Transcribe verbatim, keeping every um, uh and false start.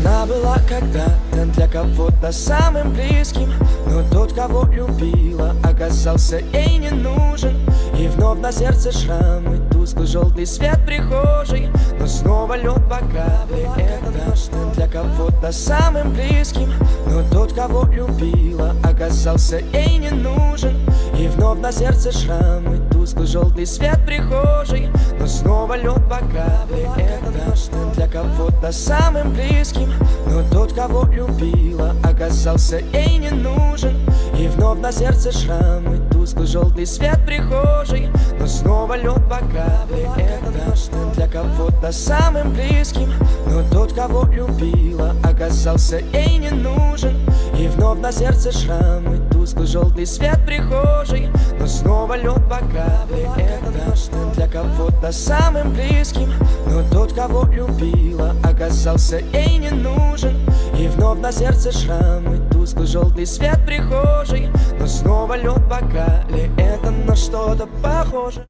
Она была когда-то для кого-то самым близким, но тот, кого любила, оказался ей не нужен. И вновь на сердце шрамы, тусклый желтый свет прихожей, но снова лед по капле. Это для кого-то самым близким, но тот, кого любила, оказался ей не нужен. И вновь на сердце шрамы, тусклый желтый свет прихожей, но снова лед по капле. Это для кого-то самым близким, но тот, кого любила, оказался ей не нужен. И вновь на сердце шрамы, тусклый желтый свет прихожей, но снова лед по капле. Это для кого-то самым близким, но тот, кого любила, оказался ей не нужен. И вновь на сердце шрамы, тусклый желтый свет прихожей, но снова лед по капле. Это для кого-то самым близким, но тот, кого любила, оказался ей не нужен. И вновь на сердце шрамы, тусклый желтый свет прихожей, но снова лед по капле. Это на что-то похоже.